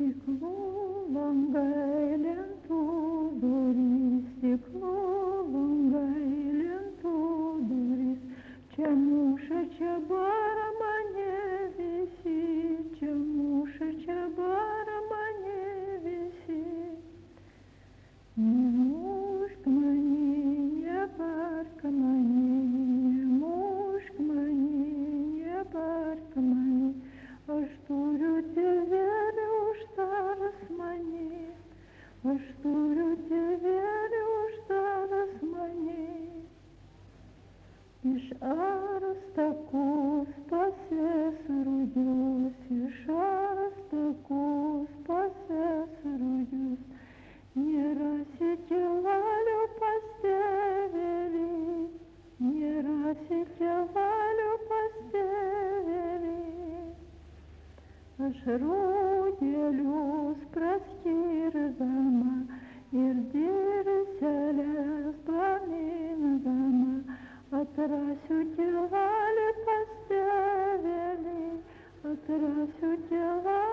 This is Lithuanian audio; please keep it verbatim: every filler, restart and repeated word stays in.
Stiklų langai lentų durys, stiklų langai lentų durys, čia muša, čia bara mane visi, čia muša, čia bara mane visi. Nemušk mane, nebark mane, nemušk mane, nebark mane, aš turiu tėvelį uždaras mane, aš turiu tėvelį uždaras mane. Iš aros takus pasės rugius, iš aros takus pasės rugius, nerasi tėvalio pas tėvelį, nerasi tėvalio pas tėvelį. Aš rūdelius praskirdama ir dirseles pamindama, atrasiu tėvalį pas tėvelį, atrasiu tėvalį.